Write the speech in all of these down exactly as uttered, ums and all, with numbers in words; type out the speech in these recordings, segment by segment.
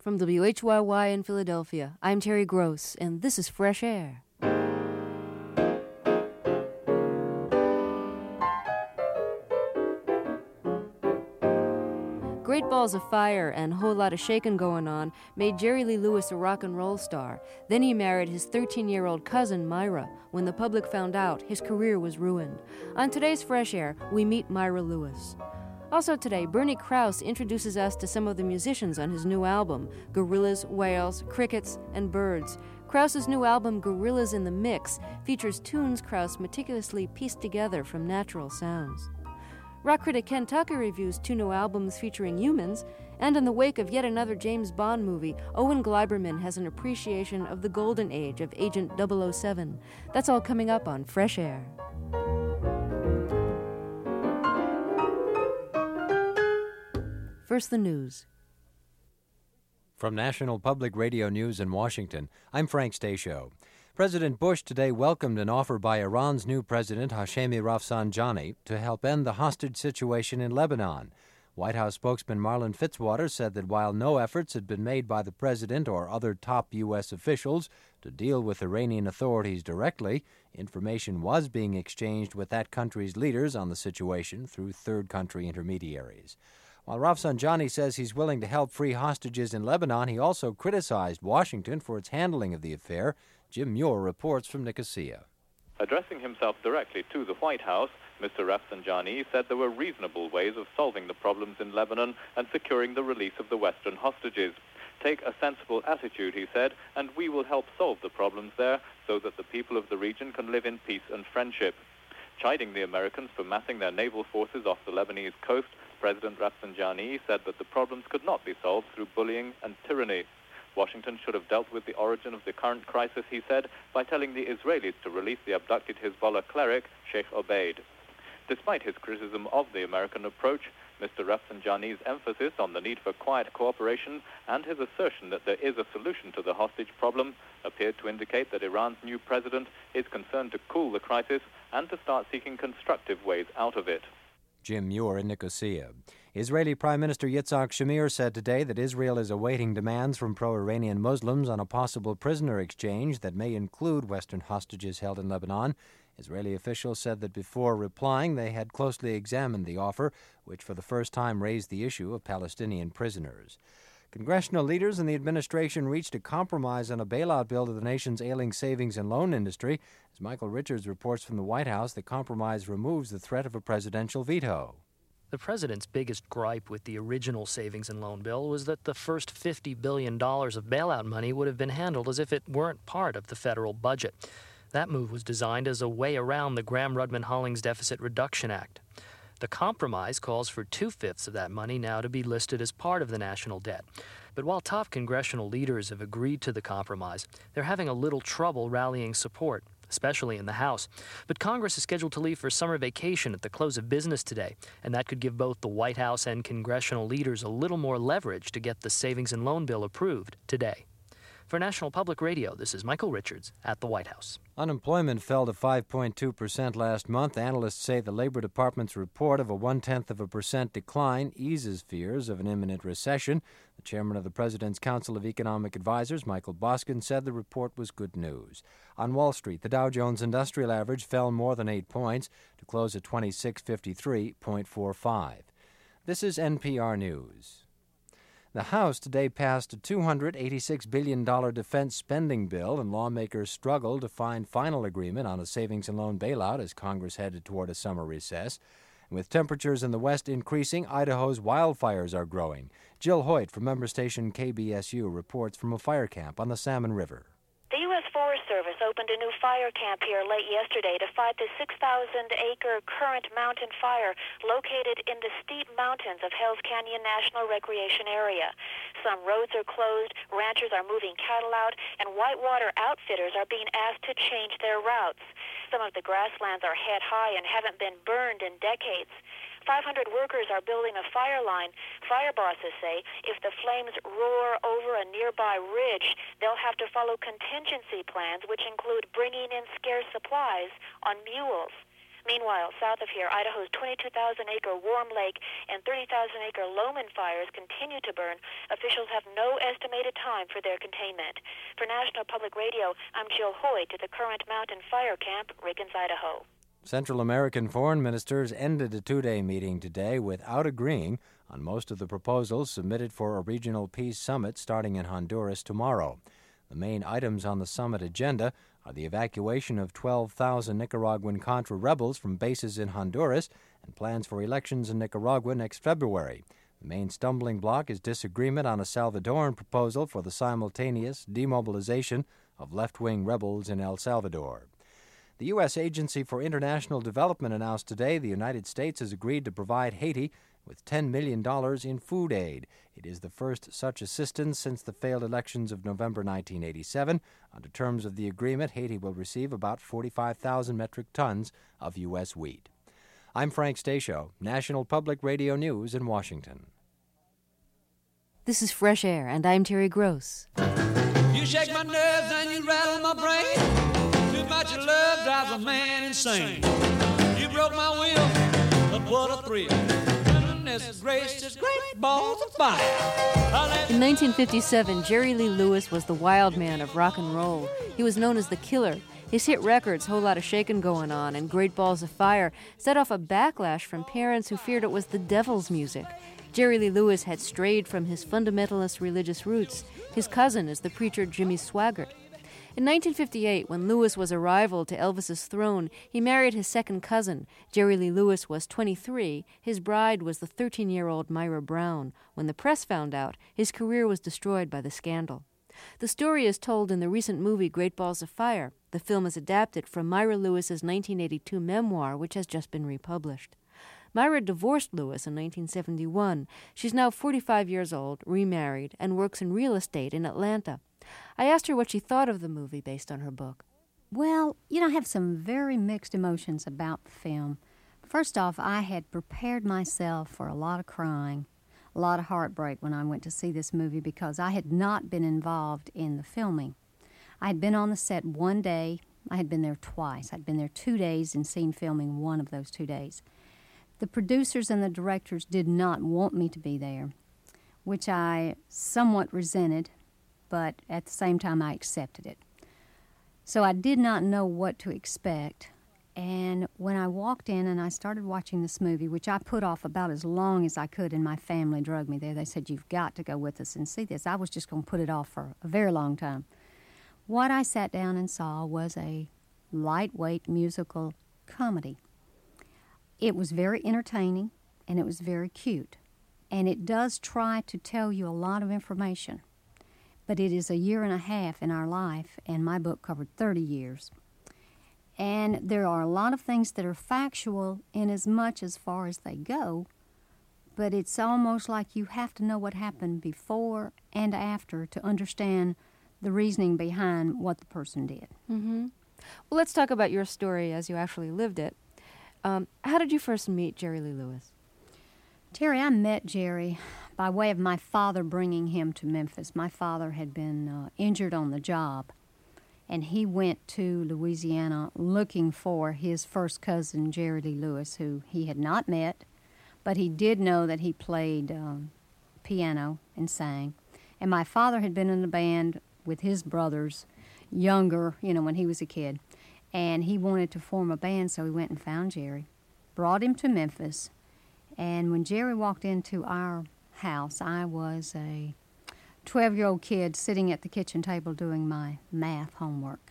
From W H Y Y in Philadelphia, I'm Terry Gross, and this is Fresh Air. Great Balls of Fire and a whole lot of shaking going on made Jerry Lee Lewis a rock and roll star. Then he married his thirteen-year-old cousin, Myra. When the public found out, his career was ruined. On today's Fresh Air, we meet Myra Lewis. Also today, Bernie Krause introduces us to some of the musicians on his new album, Gorillas, Whales, Crickets, and Birds. Krause's new album, Gorillas in the Mix, features tunes Krause meticulously pieced together from natural sounds. Rock critic Ken Tucker reviews two new albums featuring humans, and in the wake of yet another James Bond movie, Owen Gleiberman has an appreciation of the golden age of Agent double oh seven. That's all coming up on Fresh Air. First, the news. From National Public Radio News in Washington, I'm Frank Stasio. President Bush today welcomed an offer by Iran's new president, Hashemi Rafsanjani, to help end the hostage situation in Lebanon. White House spokesman Marlin Fitzwater said that while no efforts had been made by the president or other top U S officials to deal with Iranian authorities directly, information was being exchanged with that country's leaders on the situation through third-country intermediaries. While Rafsanjani says he's willing to help free hostages in Lebanon, he also criticized Washington for its handling of the affair. Jim Muir reports from Nicosia. Addressing himself directly to the White House, Mister Rafsanjani said there were reasonable ways of solving the problems in Lebanon and securing the release of the Western hostages. Take a sensible attitude, he said, and we will help solve the problems there so that the people of the region can live in peace and friendship. Chiding the Americans for massing their naval forces off the Lebanese coast, President Rafsanjani said that the problems could not be solved through bullying and tyranny. Washington should have dealt with the origin of the current crisis, he said, by telling the Israelis to release the abducted Hezbollah cleric, Sheikh Obeid. Despite his criticism of the American approach, Mister Rafsanjani's emphasis on the need for quiet cooperation and his assertion that there is a solution to the hostage problem appeared to indicate that Iran's new president is concerned to cool the crisis and to start seeking constructive ways out of it. Jim Muir in Nicosia. Israeli Prime Minister Yitzhak Shamir said today that Israel is awaiting demands from pro-Iranian Muslims on a possible prisoner exchange that may include Western hostages held in Lebanon. Israeli officials said that before replying, they had closely examined the offer, which for the first time raised the issue of Palestinian prisoners. Congressional leaders and the administration reached a compromise on a bailout bill to the nation's ailing savings and loan industry. As Michael Richards reports from the White House, the compromise removes the threat of a presidential veto. The president's biggest gripe with the original savings and loan bill was that the first fifty billion dollars of bailout money would have been handled as if it weren't part of the federal budget. That move was designed as a way around the Gramm-Rudman-Hollings Deficit Reduction Act. The compromise calls for two-fifths of that money now to be listed as part of the national debt. But while top congressional leaders have agreed to the compromise, they're having a little trouble rallying support, especially in the House. But Congress is scheduled to leave for summer vacation at the close of business today, and that could give both the White House and congressional leaders a little more leverage to get the savings and loan bill approved today. For National Public Radio, this is Michael Richards at the White House. Unemployment fell to five point two percent last month. Analysts say the Labor Department's report of a one-tenth of a percent decline eases fears of an imminent recession. The chairman of the President's Council of Economic Advisers, Michael Boskin, said the report was good news. On Wall Street, the Dow Jones Industrial Average fell more than eight points to close at twenty-six fifty-three point four five. This is N P R News. The House today passed a two hundred eighty-six billion dollars defense spending bill, and lawmakers struggled to find final agreement on a savings and loan bailout as Congress headed toward a summer recess. And with temperatures in the west increasing, Idaho's wildfires are growing. Jill Hoyt from member station K B S U reports from a fire camp on the Salmon River. The U S Forest Service opened a new fire camp here late yesterday to fight the six thousand acre current mountain fire located in the steep mountains of Hells Canyon National Recreation Area. Some roads are closed, ranchers are moving cattle out, and whitewater outfitters are being asked to change their routes. Some of the grasslands are head high and haven't been burned in decades. five hundred workers are building a fire line. Fire bosses say if the flames roar over a nearby ridge, they'll have to follow contingency plans, which include bringing in scarce supplies on mules. Meanwhile, south of here, Idaho's twenty-two thousand acre Warm Lake and thirty thousand acre Loman fires continue to burn. Officials have no estimated time for their containment. For National Public Radio, I'm Jill Hoyt at the Current Mountain Fire Camp, Riggins, Idaho. Central American foreign ministers ended a two-day meeting today without agreeing on most of the proposals submitted for a regional peace summit starting in Honduras tomorrow. The main items on the summit agenda are the evacuation of twelve thousand Nicaraguan Contra rebels from bases in Honduras and plans for elections in Nicaragua next February. The main stumbling block is disagreement on a Salvadoran proposal for the simultaneous demobilization of left-wing rebels in El Salvador. The U S Agency for International Development announced today the United States has agreed to provide Haiti with ten million dollars in food aid. It is the first such assistance since the failed elections of November nineteen eighty-seven. Under terms of the agreement, Haiti will receive about forty-five thousand metric tons of U S wheat. I'm Frank Stasio, National Public Radio News in Washington. This is Fresh Air, and I'm Terry Gross. You shake my nerves and you rattle my brain. Too much love drives a man insane. You broke my will, but what a thrill. Goodness gracious, great balls of fire. In nineteen fifty-seven, Jerry Lee Lewis was the wild man of rock and roll. He was known as the Killer. His hit records, Whole Lotta Shakin' Goin' On and Great Balls of Fire, set off a backlash from parents who feared it was the devil's music. Jerry Lee Lewis had strayed from his fundamentalist religious roots. His cousin is the preacher Jimmy Swaggart. In nineteen fifty-eight, when Lewis was a rival to Elvis's throne, he married his second cousin. Jerry Lee Lewis was twenty-three. His bride was the thirteen-year-old Myra Brown. When the press found out, his career was destroyed by the scandal. The story is told in the recent movie Great Balls of Fire. The film is adapted from Myra Lewis's nineteen eighty-two memoir, which has just been republished. Myra divorced Lewis in nineteen seventy-one. She's now forty-five years old, remarried, and works in real estate in Atlanta. I asked her what she thought of the movie based on her book. Well, you know, I have some very mixed emotions about the film. First off, I had prepared myself for a lot of crying, a lot of heartbreak when I went to see this movie because I had not been involved in the filming. I had been on the set one day. I had been there twice. I'd been there two days and seen filming one of those two days. The producers and the directors did not want me to be there, which I somewhat resented, but at the same time I accepted it. So I did not know what to expect, and when I walked in and I started watching this movie, which I put off about as long as I could, and my family drugged me there. They said, "You've got to go with us and see this." I was just going to put it off for a very long time. What I sat down and saw was a lightweight musical comedy. It was very entertaining, and it was very cute, and it does try to tell you a lot of information. But it is a year and a half in our life, and my book covered thirty years. And there are a lot of things that are factual in as much as far as they go, but it's almost like you have to know what happened before and after to understand the reasoning behind what the person did. Mm-hmm. Well, let's talk about your story as you actually lived it. Um, how did you first meet Jerry Lee Lewis? Terry, I met Jerry by way of my father bringing him to Memphis. My father had been uh, injured on the job, and he went to Louisiana looking for his first cousin, Jerry Lee Lewis, who he had not met, but he did know that he played um, piano and sang. And my father had been in a band with his brothers, younger, you know, when he was a kid, and he wanted to form a band, so he went and found Jerry, brought him to Memphis. And when Jerry walked into our house, I was a twelve-year-old kid sitting at the kitchen table doing my math homework.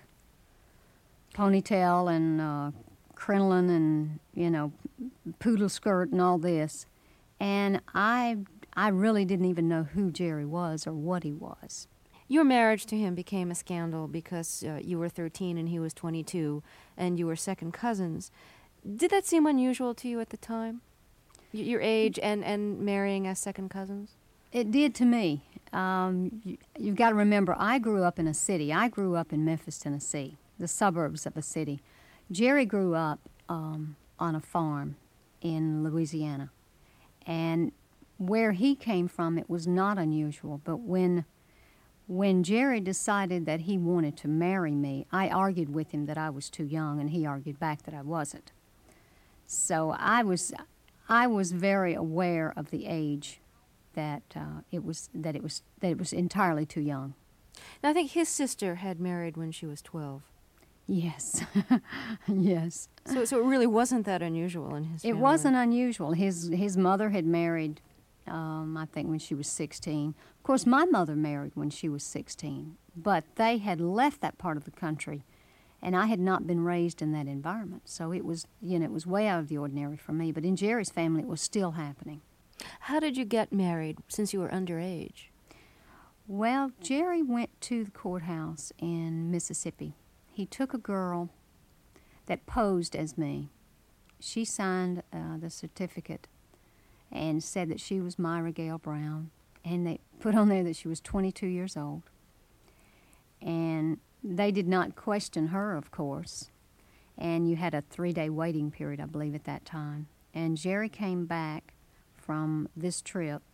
Ponytail and uh, crinoline and, you know, poodle skirt and all this. And I, I really didn't even know who Jerry was or what he was. Your marriage to him became a scandal because uh, you were thirteen and he was twenty-two, and you were second cousins. Did that seem unusual to you at the time? Your age and, and marrying as second cousins? It did to me. Um, you, you've got to remember, I grew up in a city. I grew up in Memphis, Tennessee, the suburbs of a city. Jerry grew up um, on a farm in Louisiana. And where he came from, it was not unusual. But when, when Jerry decided that he wanted to marry me, I argued with him that I was too young, and he argued back that I wasn't. So I was, I was very aware of the age that uh, it was that it was that it was entirely too young. Now, I think his sister had married when she was twelve. Yes, yes. So, so it really wasn't that unusual in his family. It wasn't unusual. His his mother had married, um, I think, when she was sixteen. Of course, my mother married when she was sixteen, but they had left that part of the country, and I had not been raised in that environment. So it was, you know, it was way out of the ordinary for me. But in Jerry's family, it was still happening. How did you get married since you were underage? Well, Jerry went to the courthouse in Mississippi. He took a girl that posed as me. She signed uh, the certificate and said that she was Myra Gale Brown, and they put on there that she was twenty-two years old. And they did not question her, of course, and you had a three-day waiting period, I believe, at that time. And Jerry came back from this trip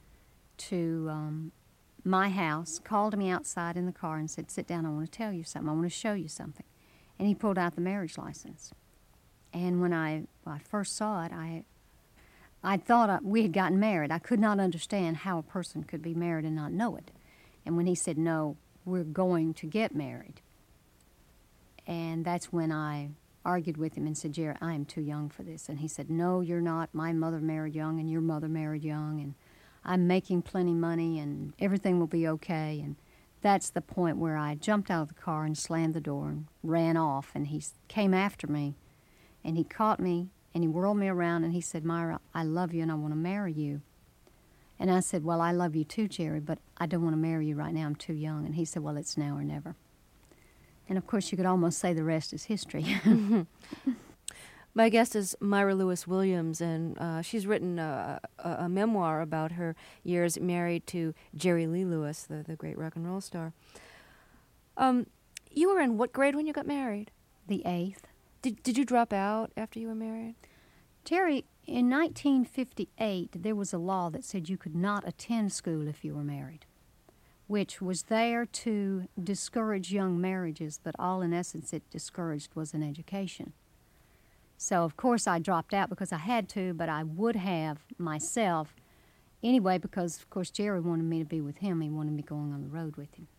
to um, my house, called me outside in the car and said, sit down, I want to tell you something, I want to show you something. And he pulled out the marriage license. And when I, when I first saw it, I I thought I, we had gotten married. I could not understand how a person could be married and not know it. And when he said, no, we're going to get married, and that's when I argued with him and said, Jerry, I am too young for this. And he said, no, you're not. My mother married young, and your mother married young, and I'm making plenty money, and everything will be okay. And that's the point where I jumped out of the car and slammed the door and ran off. And he came after me, and he caught me, and he whirled me around, and he said, Myra, I love you, and I want to marry you. And I said, well, I love you too, Jerry, but I don't want to marry you right now. I'm too young. And he said, well, it's now or never. And, of course, you could almost say the rest is history. Mm-hmm. My guest is Myra Lewis Williams, and uh, she's written a, a, a memoir about her years married to Jerry Lee Lewis, the, the great rock and roll star. Um, you were in what grade when you got married? The eighth. Did, did you drop out after you were married? Terry, in nineteen fifty-eight, there was a law that said you could not attend school if you were married, which was there to discourage young marriages, but all in essence it discouraged was an education. So, of course, I dropped out because I had to, but I would have myself anyway because, of course, Jerry wanted me to be with him. He wanted me going on the road with him.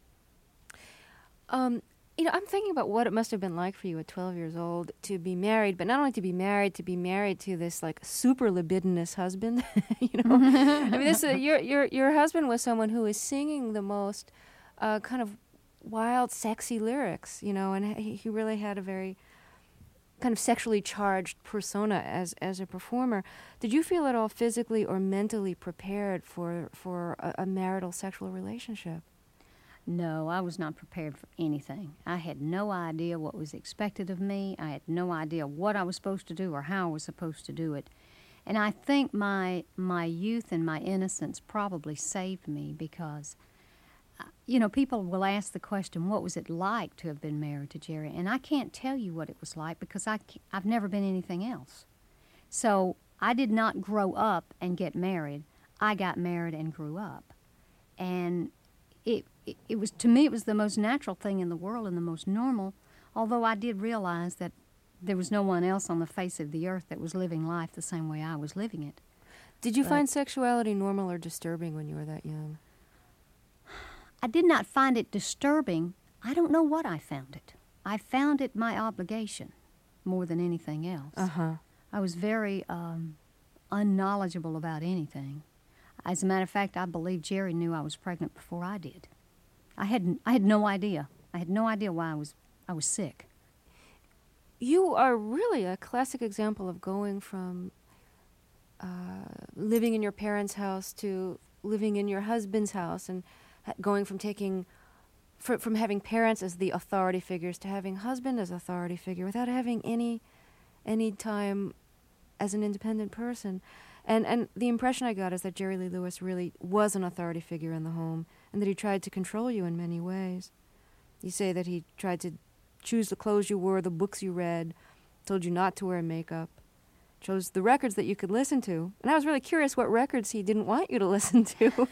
Um, you know, I'm thinking about what it must have been like for you at twelve years old to be married, but not only to be married, to be married to this, like, super libidinous husband, you know? I mean, this, uh, your, your, your husband was someone who was singing the most uh, kind of wild, sexy lyrics, you know, and he, he really had a very kind of sexually charged persona as as a performer. Did you feel at all physically or mentally prepared for for a, a marital sexual relationship? No, I was not prepared for anything. I had no idea what was expected of me. I had no idea what I was supposed to do or how I was supposed to do it. And I think my my youth and my innocence probably saved me because, you know, people will ask the question, what was it like to have been married to Jerry? And I can't tell you what it was like because I, I've never been anything else. So I did not grow up and get married. I got married and grew up. And it, it, it was, to me, it was the most natural thing in the world and the most normal, although I did realize that there was no one else on the face of the earth that was living life the same way I was living it. Did you But find sexuality normal or disturbing when you were that young? I did not find it disturbing. I don't know what I found it. I found it my obligation more than anything else. Uh-huh. I was very um, unknowledgeable about anything. As a matter of fact, I believe Jerry knew I was pregnant before I did. I had I had no idea. I had no idea why I was I was sick. You are really a classic example of going from uh, living in your parents' house to living in your husband's house, and going from taking, fr- from having parents as the authority figures to having husband as authority figure without having any, any time as an independent person. And and the impression I got is that Jerry Lee Lewis really was an authority figure in the home and that he tried to control you in many ways. You say that he tried to choose the clothes you wore, the books you read, told you not to wear makeup, chose the records that you could listen to. And I was really curious what records he didn't want you to listen to.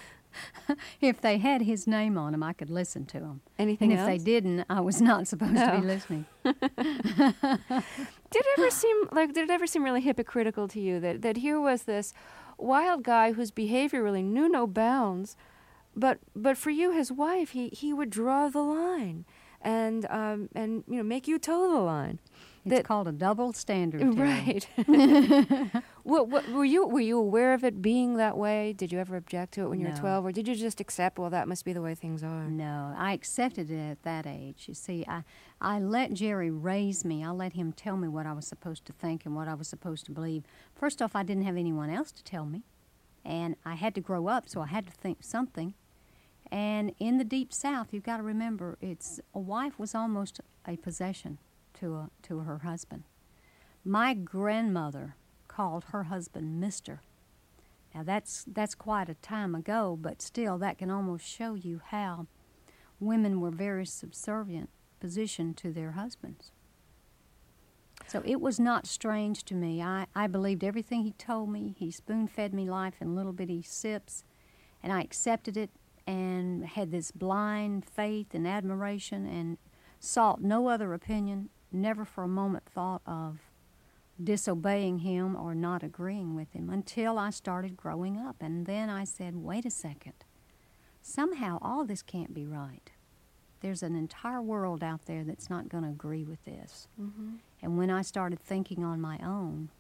If they had his name on them, I could listen to them. Anything and else? if they didn't, I was not supposed No. to be listening. Did it ever seem like did it ever seem really hypocritical to you that, that here was this wild guy whose behavior really knew no bounds, but but for you, his wife, he, he would draw the line and um, and you know make you toe the line. It's that, called a double standard. Right. what, what, were you were you aware of it being that way? Did you ever object to it when you No. were twelve, or did you just accept? Well, that must be the way things are. No, I accepted it at that age. You see, I, I let Jerry raise me. I let him tell me what I was supposed to think and what I was supposed to believe. First off, I didn't have anyone else to tell me, and I had to grow up, so I had to think something. And in the Deep South, you've got to remember, it's a wife was almost a possession to a, to her husband. My grandmother called her husband Mister Now that's that's quite a time ago, but still that can almost show you how women were very subservient position to their husbands. So it was not strange to me. I, I believed everything he told me. He spoon-fed me life in little bitty sips, and I accepted it and had this blind faith and admiration and sought no other opinion, never for a moment thought of disobeying him or not agreeing with him until I started growing up. And then I said, wait a second. Somehow all this can't be right. There's an entire world out there that's not going to agree with this. Mm-hmm. And when I started thinking on my own,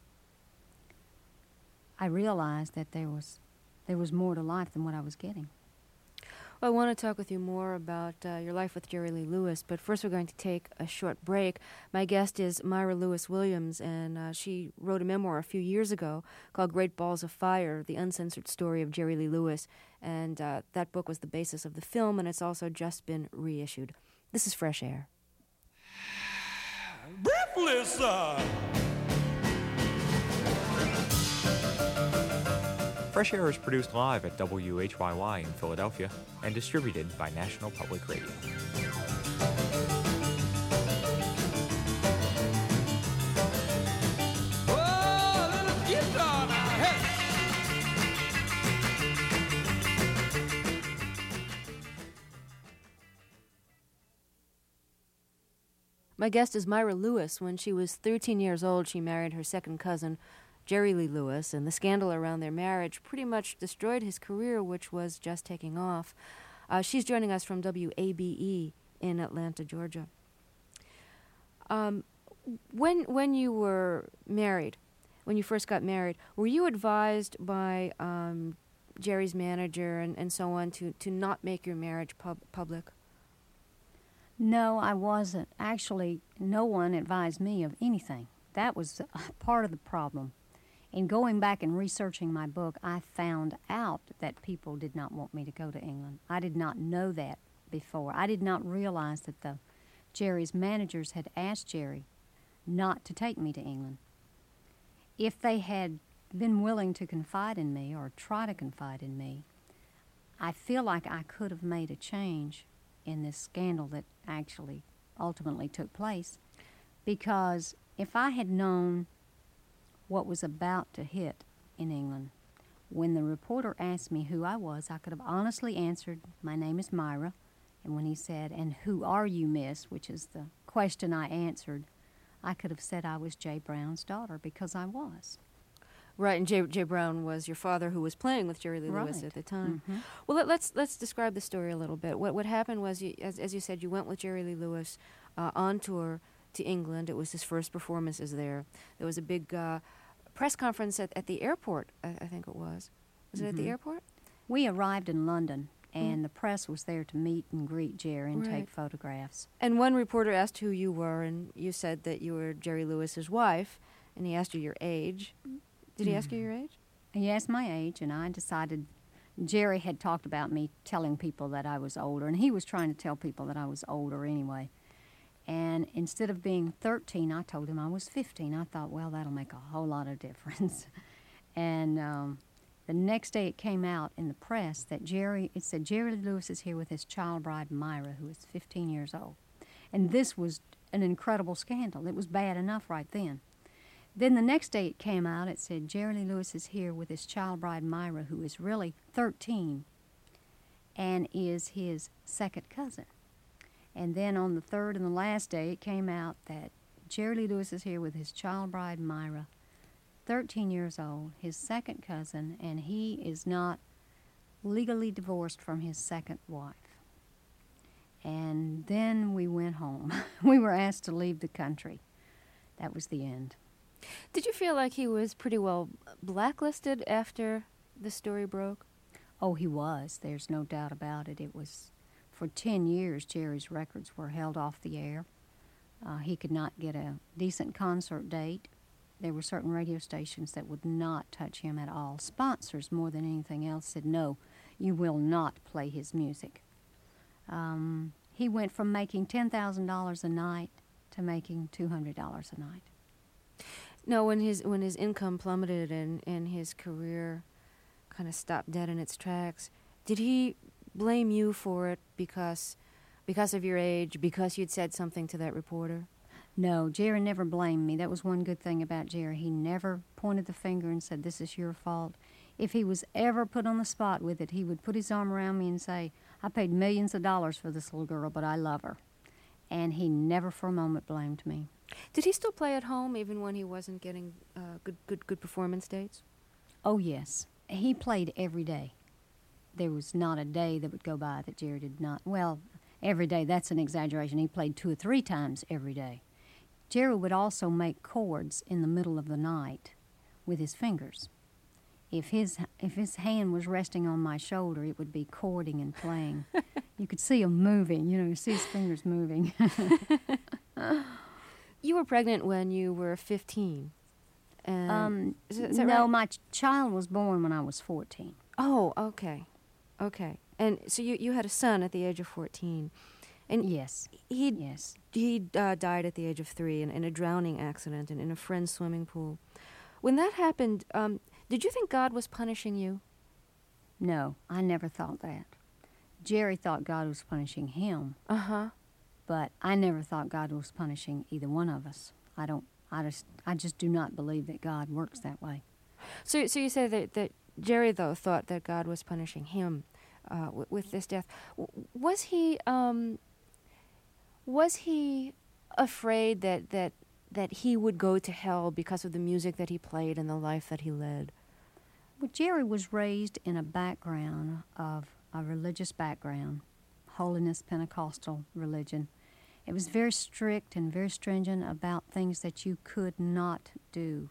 I realized that there was there was more to life than what I was getting. Well, I want to talk with you more about uh, your life with Jerry Lee Lewis, but first we're going to take a short break. My guest is Myra Lewis Williams, and uh, she wrote a memoir a few years ago called Great Balls of Fire, The Uncensored Story of Jerry Lee Lewis, and uh, that book was the basis of the film, and it's also just been reissued. This is Fresh Air. Breathless, uh. Fresh Air is produced live at W H Y Y in Philadelphia and distributed by National Public Radio. Oh, little guitar now, hey. My guest is Myra Lewis. When she was thirteen years old, she married her second cousin, Jerry Lee Lewis, and the scandal around their marriage pretty much destroyed his career, which was just taking off. Uh, she's joining us from W A B E in Atlanta, Georgia. Um, when when you were married, when you first got married, were you advised by um, Jerry's manager and, and so on to, to not make your marriage pub- public? No, I wasn't. Actually, no one advised me of anything. That was part of the problem. In going back and researching my book, I found out that people did not want me to go to England. I did not know that before. I did not realize that the Jerry's managers had asked Jerry not to take me to England. If they had been willing to confide in me or try to confide in me, I feel like I could have made a change in this scandal that actually ultimately took place, because if I had known what was about to hit in England, when the reporter asked me who I was, I could have honestly answered, my name is Myra, and when he said, and who are you, miss, which is the question I answered, I could have said I was Jay Brown's daughter, because I was. Right, and Jay, Jay Brown was your father, who was playing with Jerry Lee Lewis Right. at the time. Mm-hmm. Well, let, let's let's describe the story a little bit. What what happened was, you, as as you said, you went with Jerry Lee Lewis uh, on tour to England. It was his first performances there. There was a big uh, press conference at, at the airport, I, I think it was. Was Mm-hmm. it at the airport? We arrived in London, and mm. the press was there to meet and greet Jerry and Right. take photographs. And one reporter asked who you were, and you said that you were Jerry Lewis's wife, and he asked you your age. Did he mm. ask you your age? He asked my age, and I decided Jerry had talked about me telling people that I was older, and he was trying to tell people that I was older anyway. And instead of being thirteen, I told him I was fifteen. I thought, well, that'll make a whole lot of difference. and um, the next day it came out in the press that Jerry, it said, Jerry Lewis is here with his child bride, Myra, who is fifteen years old. And this was an incredible scandal. It was bad enough right then. Then the next day it came out, it said, Jerry Lee Lewis is here with his child bride, Myra, who is really thirteen and is his second cousin. And then on the third and the last day, it came out that Jerry Lee Lewis is here with his child bride, Myra, thirteen years old, his second cousin, and he is not legally divorced from his second wife. And then we went home. We were asked to leave the country. That was the end. Did you feel like he was pretty well blacklisted after the story broke? Oh, he was. There's no doubt about it. It was, for ten years, Jerry's records were held off the air. Uh, he could not get a decent concert date. There were certain radio stations that would not touch him at all. Sponsors, more than anything else, said, no, you will not play his music. Um, he went from making ten thousand dollars a night to making two hundred dollars a night. No, when his when his income plummeted and, and his career kind of stopped dead in its tracks, did he blame you for it because because of your age, because you'd said something to that reporter? No, Jerry never blamed me. That was one good thing about Jerry. He never pointed the finger and said, this is your fault. If he was ever put on the spot with it, he would put his arm around me and say, I paid millions of dollars for this little girl, but I love her. And he never for a moment blamed me. Did he still play at home even when he wasn't getting uh, good, good, good performance dates? Oh, yes. He played every day. There was not a day that would go by that Jerry did not. Well, every day, that's an exaggeration. He played two or three times every day. Jerry would also make chords in the middle of the night with his fingers. If his if his hand was resting on my shoulder, it would be chording and playing. You could see him moving, you know, you see his fingers moving. You were pregnant when you were fifteen. And um, is, is that no, right? my ch- child was born when I was fourteen. Oh, okay. Okay. And so you, you had a son at the age of fourteen. And yes. He yes. he uh, died at the age of three in, in a drowning accident in, in a friend's swimming pool. When that happened, um, did you think God was punishing you? No, I never thought that. Jerry thought God was punishing him. Uh-huh. But I never thought God was punishing either one of us. I don't. I just. I just do not believe that God works that way. So, so you say that, that Jerry though thought that God was punishing him uh, w- with this death. W- was he? Um, was he afraid that that that he would go to hell because of the music that he played and the life that he led? Well, Jerry was raised in a background of a religious background, holiness Pentecostal religion. It was very strict and very stringent about things that you could not do.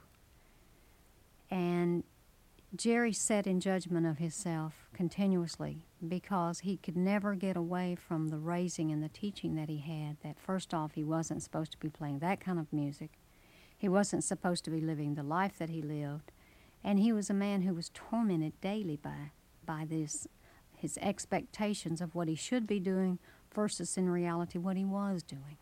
And Jerry sat in judgment of himself continuously because he could never get away from the raising and the teaching that he had, that first off, he wasn't supposed to be playing that kind of music. He wasn't supposed to be living the life that he lived. And he was a man who was tormented daily by, by this, his expectations of what he should be doing versus in reality what he was doing.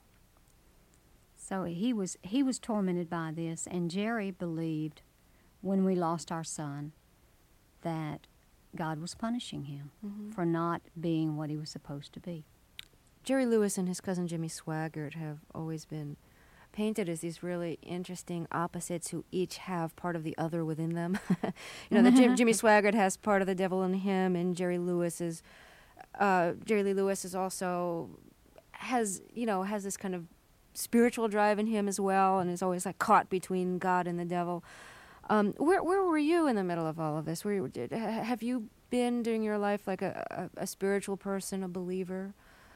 So he was he was tormented by this, and Jerry believed when we lost our son that God was punishing him mm-hmm. for not being what he was supposed to be. Jerry Lewis and his cousin Jimmy Swaggart have always been painted as these really interesting opposites who each have part of the other within them. You know, the Jim, Jimmy Swaggart has part of the devil in him, and Jerry Lewis is uh, Jerry Lee Lewis is also has you know has this kind of spiritual drive in him as well, and is always like caught between God and the devil. Um, where where were you in the middle of all of this? Were you, did, have you been during your life like a, a, a spiritual person, a believer?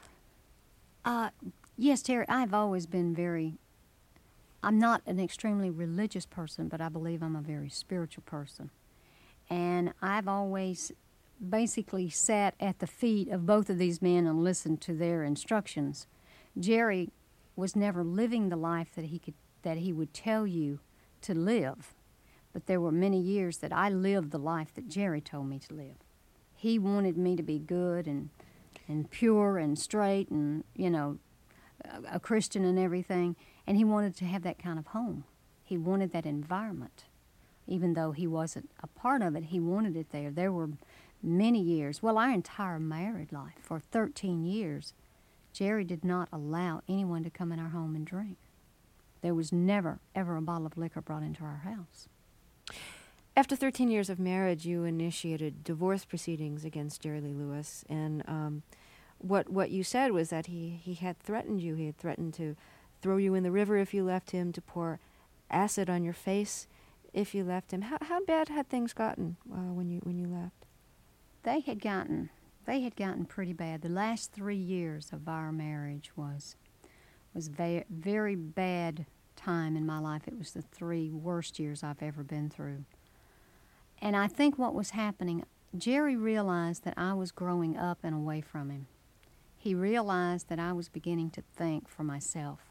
Uh, yes, Terry. I've always been very. I'm not an extremely religious person, but I believe I'm a very spiritual person. And I've always basically sat at the feet of both of these men and listened to their instructions. Jerry was never living the life that he could that he would tell you to live. But there were many years that I lived the life that Jerry told me to live. He wanted me to be good and and pure and straight and, you know, a, a Christian and everything. And he wanted to have that kind of home. He wanted that environment. Even though he wasn't a part of it, he wanted it there. There were many years, well, our entire married life, for thirteen years, Jerry did not allow anyone to come in our home and drink. There was never, ever a bottle of liquor brought into our house. After thirteen years of marriage, you initiated divorce proceedings against Jerry Lee Lewis, and um, what what you said was that he, he had threatened you. He had threatened to throw you in the river if you left him, to pour acid on your face if you left him. How how bad had things gotten uh, when you when you left? They had gotten they had gotten pretty bad. The last three years of our marriage was was very very bad time in my life. It was the three worst years I've ever been through. And I think what was happening, Jerry realized that I was growing up and away from him. He realized that I was beginning to think for myself.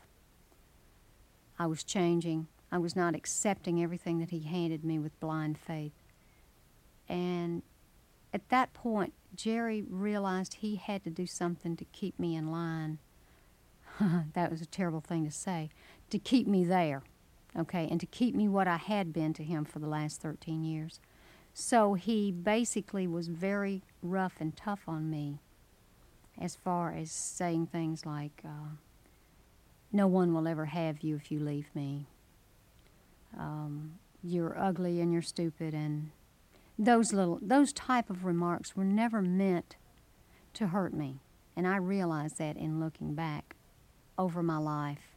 I was changing. I was not accepting everything that he handed me with blind faith. And at that point, Jerry realized he had to do something to keep me in line. That was a terrible thing to say. To keep me there, okay, and to keep me what I had been to him for the last thirteen years. So he basically was very rough and tough on me as far as saying things like, uh, no one will ever have you if you leave me. Um, you're ugly and you're stupid, and those little, those type of remarks were never meant to hurt me. And I realized that in looking back over my life.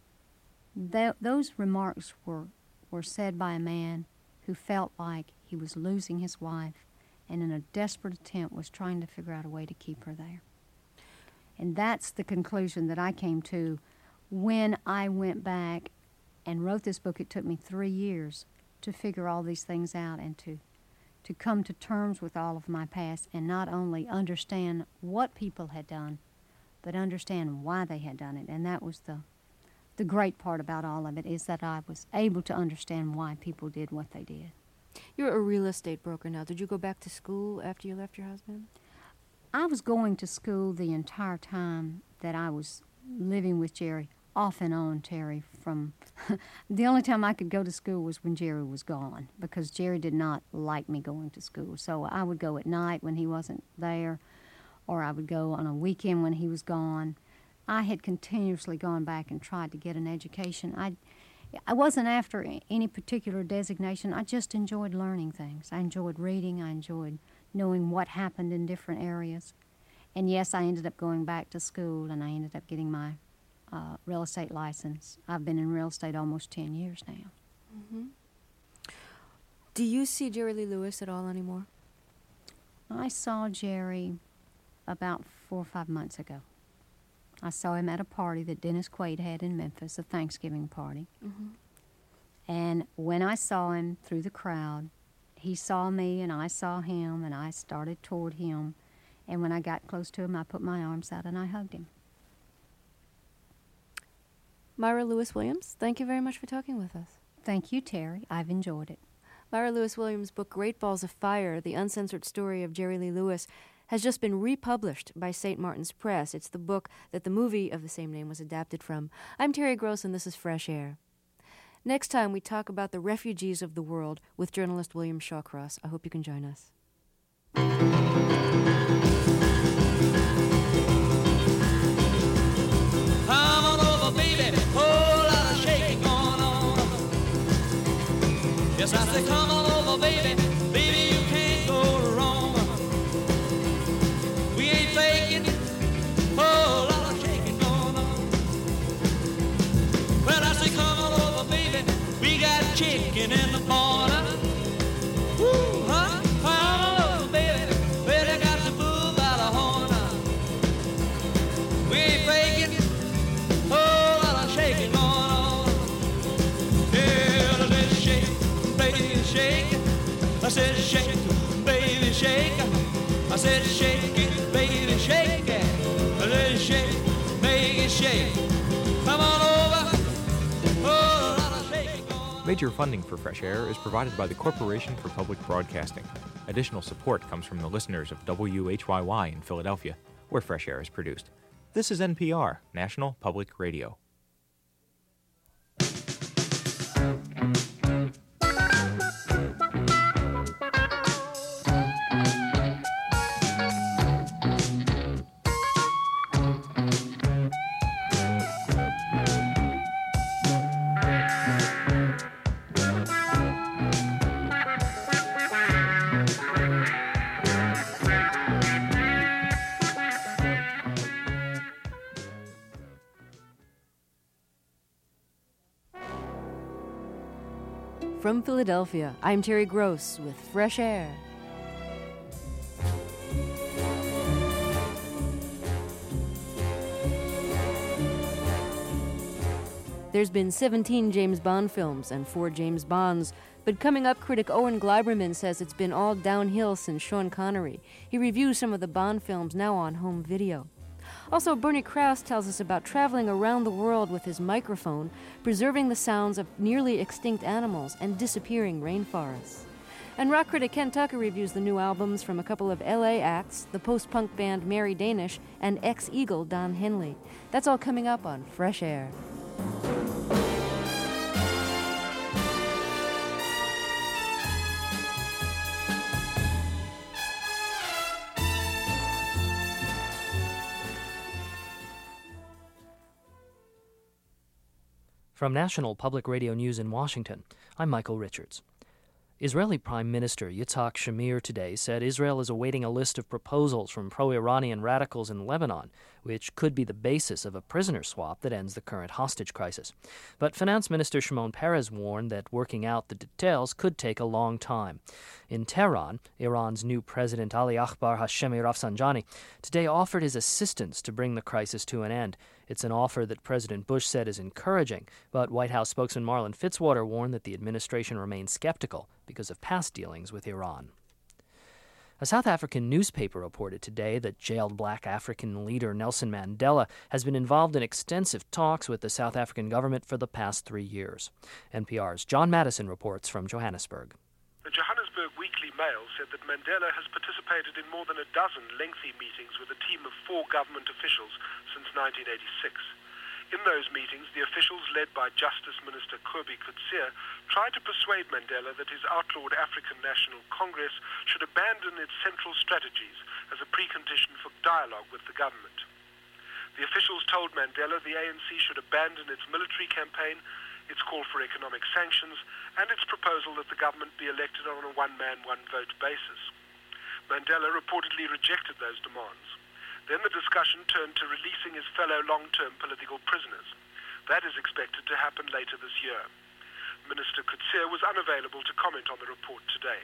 Th- those remarks were, were said by a man who felt like he was losing his wife and in a desperate attempt was trying to figure out a way to keep her there. And that's the conclusion that I came to when I went back and wrote this book. It took me three years to figure all these things out and to, to come to terms with all of my past and not only understand what people had done, but understand why they had done it. And that was the the great part about all of it, is that I was able to understand why people did what they did. You're a real estate broker now. Did you go back to school after you left your husband? I was going to school the entire time that I was living with Jerry, off and on, Terry. From the only time I could go to school was when Jerry was gone, because Jerry did not like me going to school. So I would go at night when he wasn't there, or I would go on a weekend when he was gone. I had continuously gone back and tried to get an education. I, I wasn't after any particular designation. I just enjoyed learning things. I enjoyed reading. I enjoyed knowing what happened in different areas. And yes, I ended up going back to school, and I ended up getting my uh, real estate license. I've been in real estate almost ten years now. Mm-hmm. Do you see Jerry Lee Lewis at all anymore? I saw Jerry about four or five months ago. I saw him at a party that Dennis Quaid had in Memphis, a Thanksgiving party. Mm-hmm. And when I saw him through the crowd, he saw me and I saw him, and I started toward him. And when I got close to him, I put my arms out and I hugged him. Myra Lewis Williams, thank you very much for talking with us. Thank you, Terry. I've enjoyed it. Myra Lewis Williams' book, Great Balls of Fire, The Uncensored Story of Jerry Lee Lewis, has just been republished by Saint Martin's Press. It's the book that the movie of the same name was adapted from. I'm Terry Gross, and this is Fresh Air. Next time, we talk about the refugees of the world with journalist William Shawcross. I hope you can join us. Come on over, baby, whole lot of shaking going on. Yes, I say come on over, baby, baby, you can't go wrong. We ain't faking, whole lot of shaking going on. Well, I say come on over, baby, we got chicken in the corner. Woo, huh? Come on over, baby, well, they got the bull by the horn. We ain't faking, whole lot of shaking going on. Yeah, let's shake, baby, shake. I said shake, baby, shake. I said shake it, baby, shake it. Let's shake, make it shake. Come on over. Whole lot of shaking going on. Major funding for Fresh Air is provided by the Corporation for Public Broadcasting. Additional support comes from the listeners of W H Y Y in Philadelphia, where Fresh Air is produced. This is N P R, National Public Radio. From Philadelphia, I'm Terry Gross with Fresh Air. There's been seventeen James Bond films and four James Bonds, but Coming Up critic Owen Gleiberman says it's been all downhill since Sean Connery. He reviews some of the Bond films now on home video. Also, Bernie Krause tells us about traveling around the world with his microphone, preserving the sounds of nearly extinct animals and disappearing rainforests. And rock critic Ken Tucker reviews the new albums from a couple of L A acts, the post-punk band Mary Danish and ex-Eagle Don Henley. That's all coming up on Fresh Air. From National Public Radio News in Washington, I'm Michael Richards. Israeli Prime Minister Yitzhak Shamir today said Israel is awaiting a list of proposals from pro-Iranian radicals in Lebanon, which could be the basis of a prisoner swap that ends the current hostage crisis. But Finance Minister Shimon Peres warned that working out the details could take a long time. In Tehran, Iran's new president Ali Akbar Hashemi Rafsanjani today offered his assistance to bring the crisis to an end. It's an offer that President Bush said is encouraging, but White House spokesman Marlon Fitzwater warned that the administration remains skeptical because of past dealings with Iran. A South African newspaper reported today that jailed black African leader Nelson Mandela has been involved in extensive talks with the South African government for the past three years. N P R's John Madison reports from Johannesburg. The Johannesburg Weekly Mail said that Mandela has participated in more than a dozen lengthy meetings with a team of four government officials since nineteen eighty-six. In those meetings, the officials, led by Justice Minister Kobie Coetzee, tried to persuade Mandela that his outlawed African National Congress should abandon its central strategies as a precondition for dialogue with the government. The officials told Mandela the A N C should abandon its military campaign, its call for economic sanctions, and its proposal that the government be elected on a one-man, one-vote basis. Mandela reportedly rejected those demands. Then the discussion turned to releasing his fellow long-term political prisoners. That is expected to happen later this year. Minister Coetzee was unavailable to comment on the report today.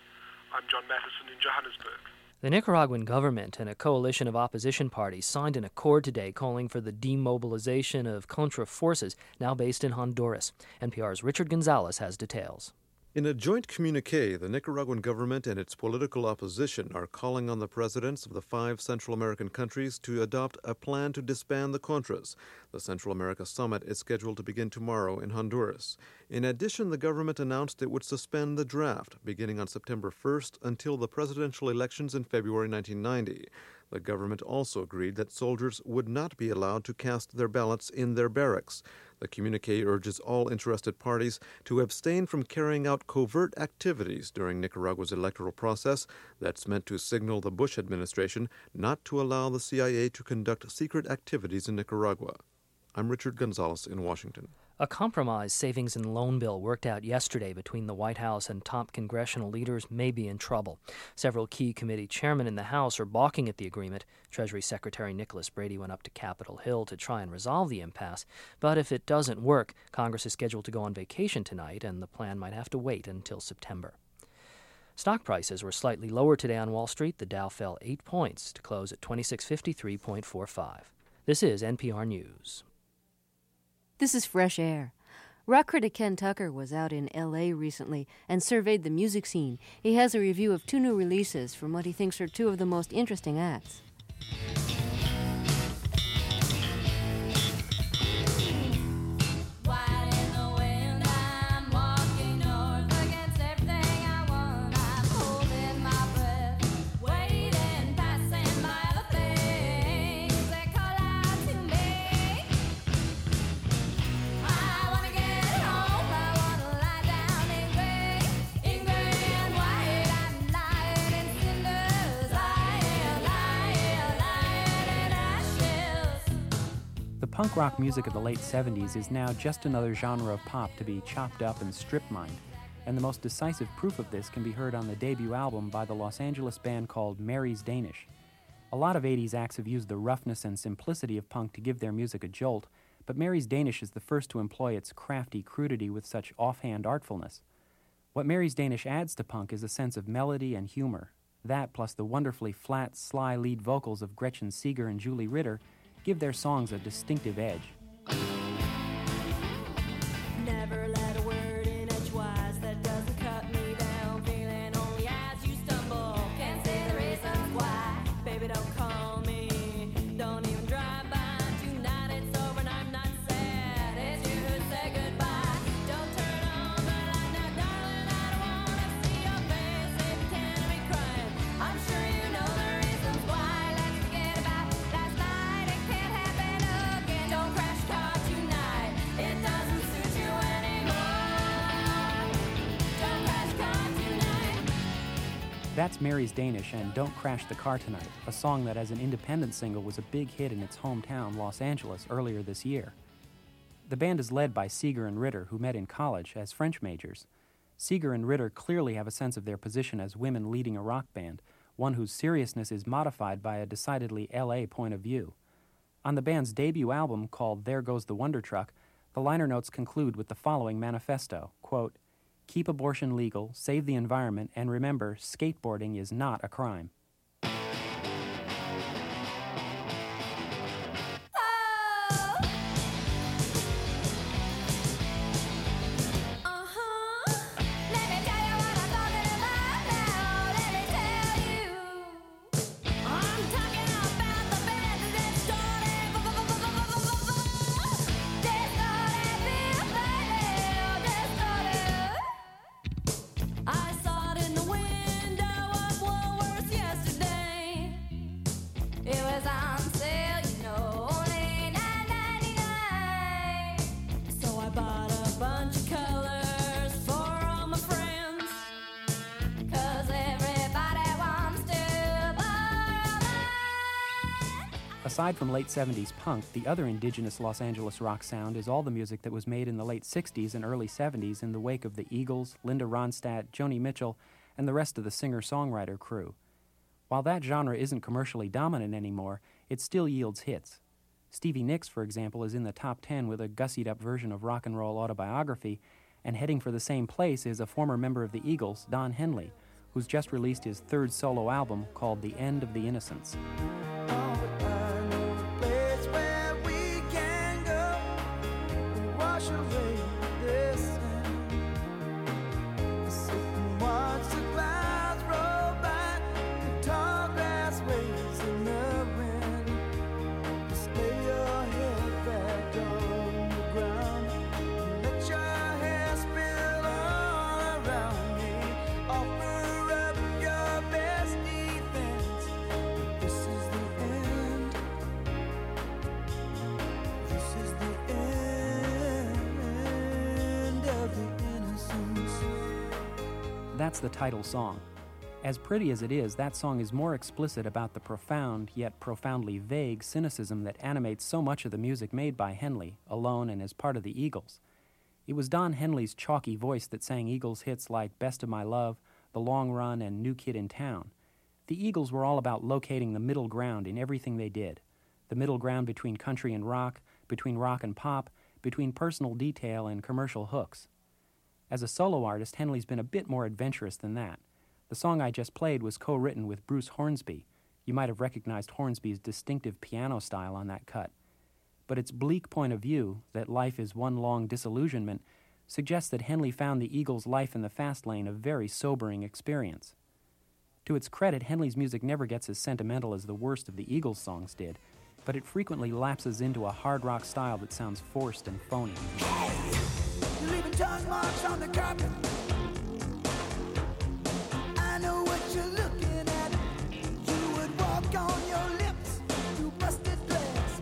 I'm John Matheson in Johannesburg. The Nicaraguan government and a coalition of opposition parties signed an accord today calling for the demobilization of Contra forces now based in Honduras. N P R's Richard Gonzalez has details. In a joint communique, the Nicaraguan government and its political opposition are calling on the presidents of the five Central American countries to adopt a plan to disband the Contras. The Central America Summit is scheduled to begin tomorrow in Honduras. In addition, the government announced it would suspend the draft beginning on September first until the presidential elections in February nineteen ninety. The government also agreed that soldiers would not be allowed to cast their ballots in their barracks. The communique urges all interested parties to abstain from carrying out covert activities during Nicaragua's electoral process that's meant to signal the Bush administration not to allow the C I A to conduct secret activities in Nicaragua. I'm Richard Gonzalez in Washington. A compromise savings and loan bill worked out yesterday between the White House and top congressional leaders may be in trouble. Several key committee chairmen in the House are balking at the agreement. Treasury Secretary Nicholas Brady went up to Capitol Hill to try and resolve the impasse. But if it doesn't work, Congress is scheduled to go on vacation tonight, and the plan might have to wait until September. Stock prices were slightly lower today on Wall Street. The Dow fell eight points to close at twenty-six fifty-three point four five. This is N P R News. This is Fresh Air. Rock critic Ken Tucker was out in L A recently and surveyed the music scene. He has a review of two new releases from what he thinks are two of the most interesting acts. The punk rock music of the late seventies is now just another genre of pop to be chopped up and strip-mined, and the most decisive proof of this can be heard on the debut album by the Los Angeles band called Mary's Danish. A lot of eighties acts have used the roughness and simplicity of punk to give their music a jolt, but Mary's Danish is the first to employ its crafty crudity with such offhand artfulness. What Mary's Danish adds to punk is a sense of melody and humor. That, plus the wonderfully flat, sly lead vocals of Gretchen Seeger and Julie Ritter, give their songs a distinctive edge. Never let a word in edgewise that doesn't cut me down. Feeling only as you stumble. Can't say the reasons why. Baby, don't call me. Don't even drive by. Tonight it's over and I'm not sad. It's you who say goodbye. Don't turn on the light now, darling. I don't wanna see your face if you can't be crying. I'm sure you know the reasons why. Let's forget about last night. It can't happen again. Don't crash the car tonight. It doesn't suit you anymore. Don't crash the car tonight. That's Mary's Danish and Don't Crash the Car Tonight, a song that as an independent single was a big hit in its hometown, Los Angeles, earlier this year. The band is led by Seeger and Ritter, who met in college as French majors. Seeger and Ritter clearly have a sense of their position as women leading a rock band, one whose seriousness is modified by a decidedly L A point of view. On the band's debut album, called There Goes the Wonder Truck, the liner notes conclude with the following manifesto, quote, "Keep abortion legal, save the environment, and remember, skateboarding is not a crime." Aside from late seventies punk, the other indigenous Los Angeles rock sound is all the music that was made in the late sixties and early seventies in the wake of the Eagles, Linda Ronstadt, Joni Mitchell, and the rest of the singer-songwriter crew. While that genre isn't commercially dominant anymore, it still yields hits. Stevie Nicks, for example, is in the top ten with a gussied-up version of Rock and Roll Autobiography, and heading for the same place is a former member of the Eagles, Don Henley, who's just released his third solo album called The End of the Innocents. That's the title song. As pretty as it is, that song is more explicit about the profound, yet profoundly vague, cynicism that animates so much of the music made by Henley, alone and as part of the Eagles. It was Don Henley's chalky voice that sang Eagles hits like Best of My Love, The Long Run, and New Kid in Town. The Eagles were all about locating the middle ground in everything they did. The middle ground between country and rock, between rock and pop, between personal detail and commercial hooks. As a solo artist, Henley's been a bit more adventurous than that. The song I just played was co-written with Bruce Hornsby. You might have recognized Hornsby's distinctive piano style on that cut. But its bleak point of view, that life is one long disillusionment, suggests that Henley found the Eagles' life in the fast lane a very sobering experience. To its credit, Henley's music never gets as sentimental as the worst of the Eagles songs did, but it frequently lapses into a hard rock style that sounds forced and phony. You're leaving tongue marks on the carpet. I know what you're looking at. You would walk on your lips through busted glass.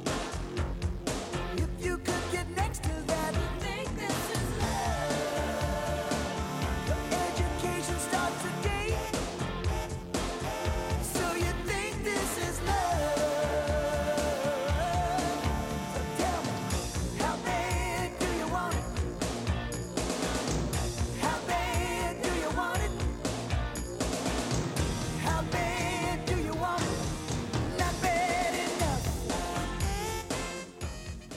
If you could get next to that, you think this is love. Your education starts today, so you think this is love. So tell me, how bad do you want it?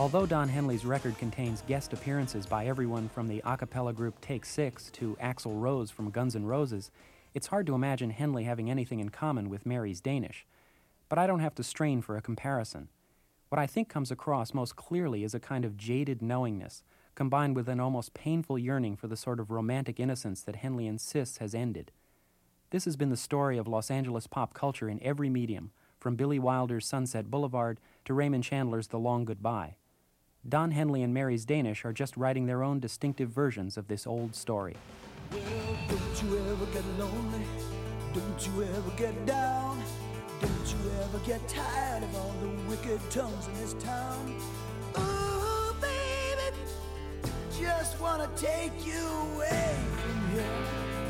Although Don Henley's record contains guest appearances by everyone from the a cappella group Take Six to Axl Rose from Guns N' Roses, it's hard to imagine Henley having anything in common with Mary's Danish. But I don't have to strain for a comparison. What I think comes across most clearly is a kind of jaded knowingness, combined with an almost painful yearning for the sort of romantic innocence that Henley insists has ended. This has been the story of Los Angeles pop culture in every medium, from Billy Wilder's Sunset Boulevard to Raymond Chandler's The Long Goodbye. Don Henley and Mary's Danish are just writing their own distinctive versions of this old story. Well, don't you ever get lonely? Don't you ever get down? Don't you ever get tired of all the wicked tongues in this town? Ooh, baby, just wanna take you away from here.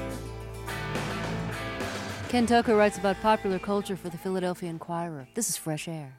Ken Tucker writes about popular culture for the Philadelphia Inquirer. This is Fresh Air.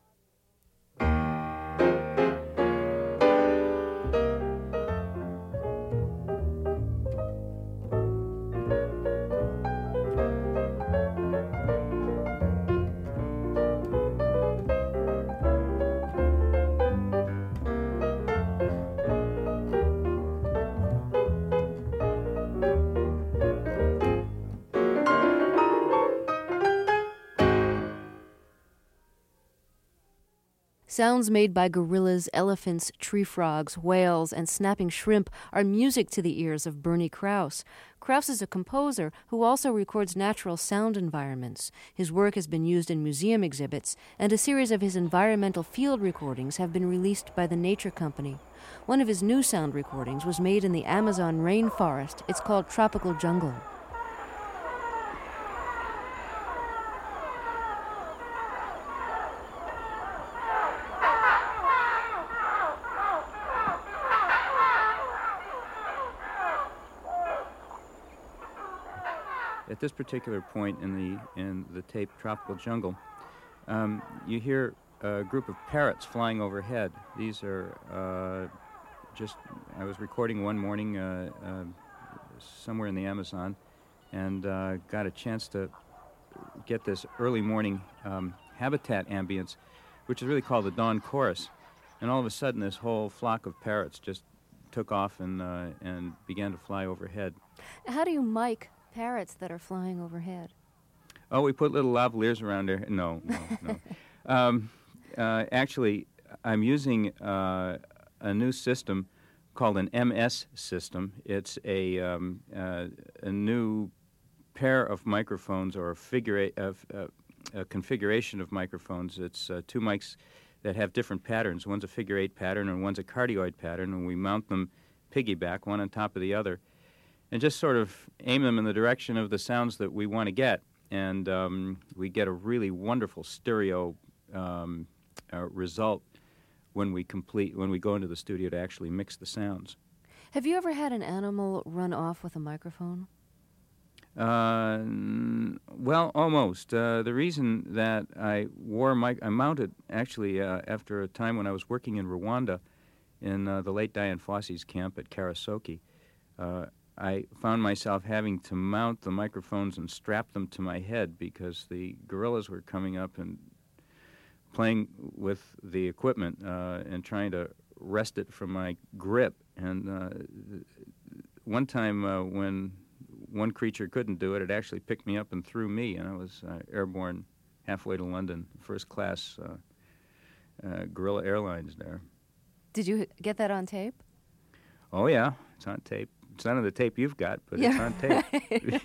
Sounds made by gorillas, elephants, tree frogs, whales, and snapping shrimp are music to the ears of Bernie Krause. Krause is a composer who also records natural sound environments. His work has been used in museum exhibits, and a series of his environmental field recordings have been released by the Nature Company. One of his new sound recordings was made in the Amazon rainforest. It's called Tropical Jungle. At this particular point in the in the tape Tropical Jungle, um, you hear a group of parrots flying overhead. These are uh, just, I was recording one morning uh, uh, somewhere in the Amazon and uh, got a chance to get this early morning um, habitat ambience, which is really called the dawn chorus. And all of a sudden this whole flock of parrots just took off and, uh, and began to fly overhead. How do you mic parrots that are flying overhead? Oh, we put little lavaliers around there. No, no, no. um, uh, actually, I'm using uh, a new system called an M S system. It's a um, uh, a new pair of microphones, or a figure eight, of uh, a configuration of microphones. It's uh, two mics that have different patterns. One's a figure eight pattern and one's a cardioid pattern, and we mount them piggyback, one on top of the other, and just sort of aim them in the direction of the sounds that we want to get. And um, we get a really wonderful stereo um, uh, result when we complete, when we go into the studio to actually mix the sounds. Have you ever had an animal run off with a microphone? Uh, well, almost. Uh, the reason that I wore mic, I mounted actually uh, after a time when I was working in Rwanda in uh, the late Dian Fossey's camp at Karasoke. Uh, I found myself having to mount the microphones and strap them to my head because the gorillas were coming up and playing with the equipment uh, and trying to wrest it from my grip. And uh, one time uh, when one creature couldn't do it, it actually picked me up and threw me, and I was uh, airborne halfway to London, first class uh, uh, Gorilla Airlines there. Did you get that on tape? Oh, yeah, it's on tape. It's none of the tape you've got, but Yeah, it's on tape.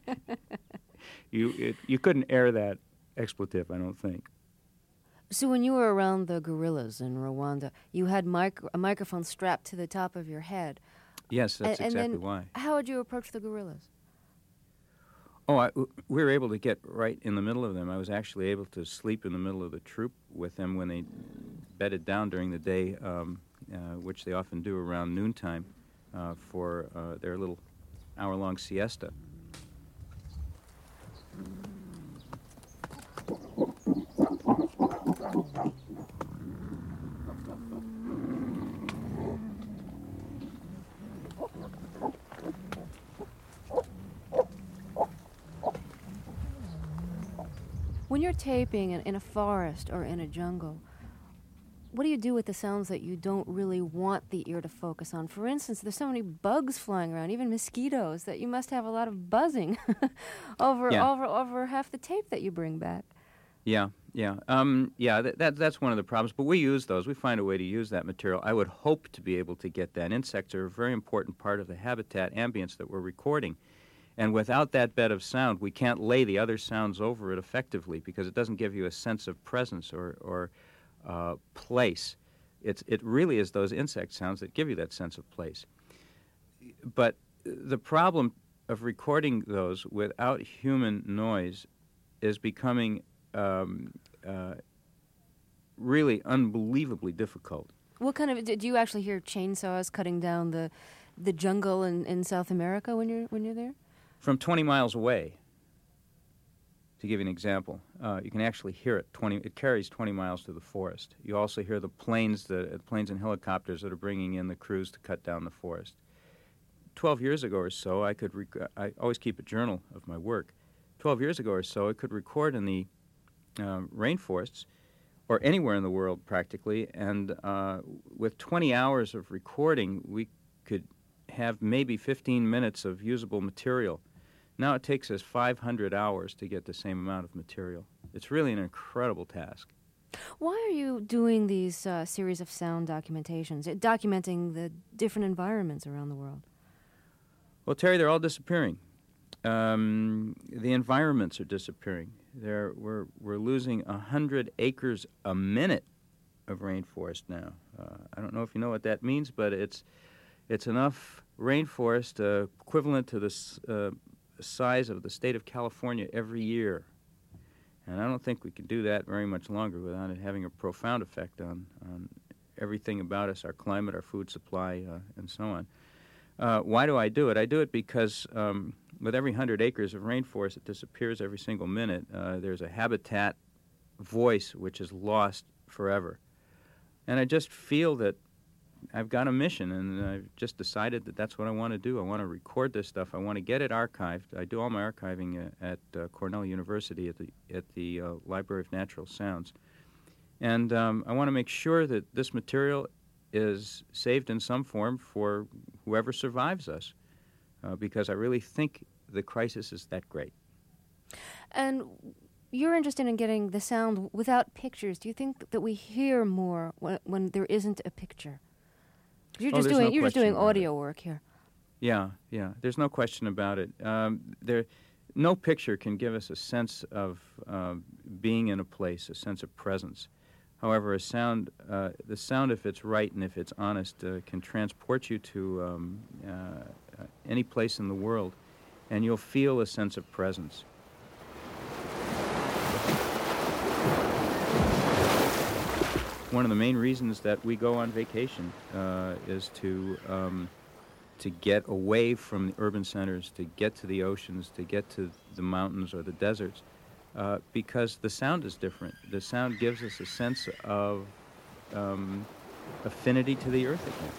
you it, you couldn't air that expletive, I don't think. So when you were around the gorillas in Rwanda, you had mic- a microphone strapped to the top of your head. Yes, that's and, and exactly then why. How would you approach the gorillas? Oh, I, we were able to get right in the middle of them. I was actually able to sleep in the middle of the troop with them when they bedded down during the day, um, uh, which they often do around noontime uh, for uh, their little hour-long siesta. When you're taping in, in a forest or in a jungle, what do you do with the sounds that you don't really want the ear to focus on? For instance, there's so many bugs flying around, even mosquitoes, that you must have a lot of buzzing over, Yeah. over over half the tape that you bring back. Yeah, yeah, um, yeah. That, that that's one of the problems. But we use those. We find a way to use that material. I would hope to be able to get that. Insects are a very important part of the habitat ambience that we're recording, and without that bed of sound, we can't lay the other sounds over it effectively because it doesn't give you a sense of presence or or uh, place. It's it really is those insect sounds that give you that sense of place. But the problem of recording those without human noise is becoming Um, uh, really unbelievably difficult. What kind of, do you actually hear chainsaws cutting down the the jungle in, in South America when you're when you're there? From twenty miles away, to give you an example, uh, you can actually hear it. twenty, it carries twenty miles to the forest. You also hear the planes, the uh, planes and helicopters that are bringing in the crews to cut down the forest. Twelve years ago or so, I could. Rec- I always keep a journal of my work. Twelve years ago or so, I could record in the Uh, rainforests, or anywhere in the world practically, and uh, with twenty hours of recording, we could have maybe fifteen minutes of usable material. Now it takes us five hundred hours to get the same amount of material. It's really an incredible task. Why are you doing these uh, series of sound documentations, uh, documenting the different environments around the world? Well, Terry, they're all disappearing. Um, the environments are disappearing. There, we're we're losing a hundred acres a minute of rainforest now. Uh, I don't know if you know what that means, but it's it's enough rainforest uh, equivalent to the s- uh, size of the state of California every year. And I don't think we can do that very much longer without it having a profound effect on on everything about us, our climate, our food supply, uh, and so on. Uh, why do I do it? I do it because um, with every hundred acres of rainforest that disappears every single minute, uh, there's a habitat voice which is lost forever. And I just feel that I've got a mission, and I've just decided that that's what I want to do. I want to record this stuff. I want to get it archived. I do all my archiving uh, at uh, Cornell University at the at the uh, Library of Natural Sounds. And um, I want to make sure that this material is saved in some form for whoever survives us, uh, because I really think the crisis is that great. And you're interested in getting the sound without pictures. Do you think that we hear more when, when there isn't a picture? You're Oh, just there's doing no you're just question doing about audio work here. Yeah, yeah. There's no question about it. Um, there, no picture can give us a sense of uh, being in a place, a sense of presence. However, a sound, uh, the sound, if it's right and if it's honest, uh, can transport you to um, uh, any place in the world, and you'll feel a sense of presence. One of the main reasons that we go on vacation uh, is to um, to get away from the urban centers, to get to the oceans, to get to the mountains or the deserts. Uh, because the sound is different. The sound gives us a sense of um, affinity to the earth again.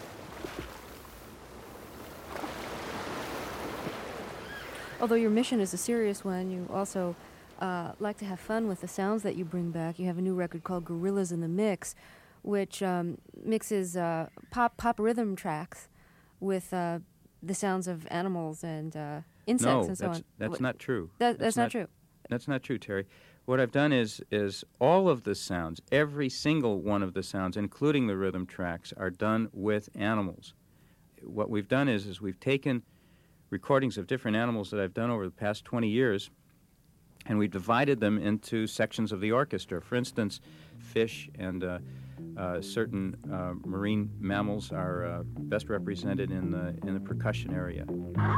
Although your mission is a serious one, you also uh, like to have fun with the sounds that you bring back. You have a new record called Gorillas in the Mix, which um, mixes uh, pop pop rhythm tracks with uh, the sounds of animals and uh, insects no, and so that's, on. that's What- not true. That, that's, not true. That's not true, Terry. What I've done is is all of the sounds, every single one of the sounds, including the rhythm tracks, are done with animals. What we've done is is we've taken recordings of different animals that I've done over the past twenty years, and we've divided them into sections of the orchestra. For instance, fish and uh, uh, certain uh, marine mammals are uh, best represented in the in the percussion area.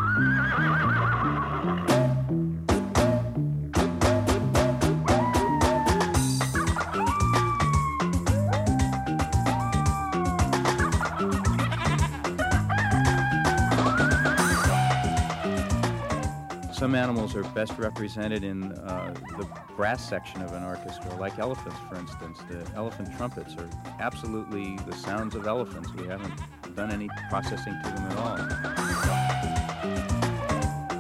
Some animals are best represented in uh, the brass section of an orchestra, like elephants, for instance. The elephant trumpets are absolutely the sounds of elephants. We haven't done any processing to them at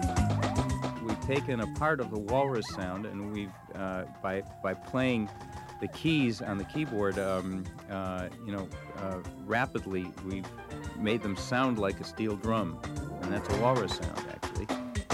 all. We've taken a part of the walrus sound, and we've, uh, by, by playing the keys on the keyboard, um, uh, you know, uh, rapidly we've made them sound like a steel drum, and that's a walrus sound, actually.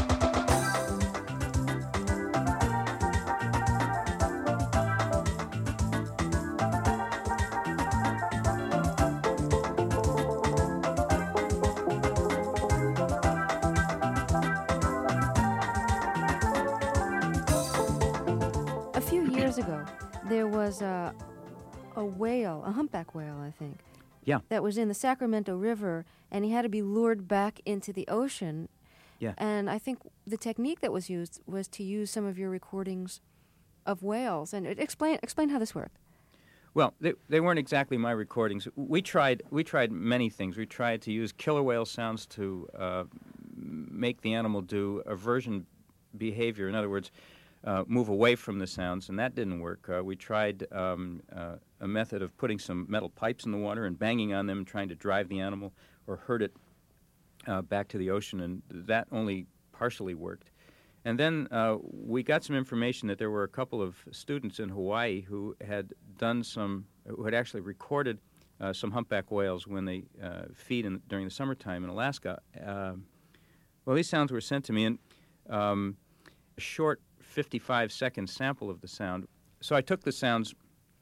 Ago, there was a, a whale, a humpback whale, I think. Yeah. That was in the Sacramento River, and he had to be lured back into the ocean. Yeah. And I think the technique that was used was to use some of your recordings of whales. And it, explain explain how this worked. Well, they, they weren't exactly my recordings. We tried we tried many things. We tried to use killer whale sounds to uh, make the animal do aversion behavior. In other words, Uh, move away from the sounds, and that didn't work. Uh, we tried um, uh, a method of putting some metal pipes in the water and banging on them, trying to drive the animal or herd it uh, back to the ocean, and that only partially worked. And then uh, we got some information that there were a couple of students in Hawaii who had done some, who had actually recorded uh, some humpback whales when they uh, feed in, during the summertime in Alaska. Uh, well, these sounds were sent to me, and um, a short fifty-five second sample of the sound. So I took the sounds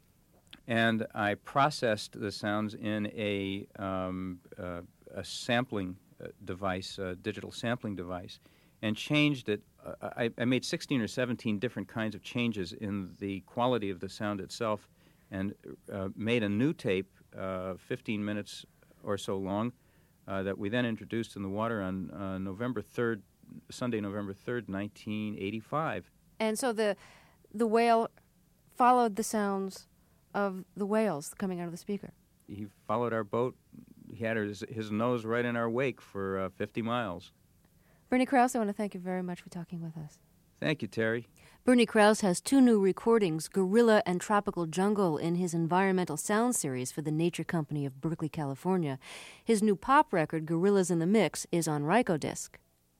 and I processed the sounds in a, um, uh, a sampling uh, device, a digital sampling device, and changed it. Uh, I, I made sixteen or seventeen different kinds of changes in the quality of the sound itself, and uh, made a new tape, uh, fifteen minutes or so long, uh, that we then introduced in the water on uh, November third, Sunday, November third, nineteen eighty-five. And so the the whale followed the sounds of the whales coming out of the speaker. He followed our boat. He had his, his nose right in our wake for uh, fifty miles. Bernie Krause, I want to thank you very much for talking with us. Thank you, Terry. Bernie Krause has two new recordings, Gorilla and Tropical Jungle, in his environmental sound series for the Nature Company of Berkeley, California. His new pop record, Gorillas in the Mix, is on Rykodisc.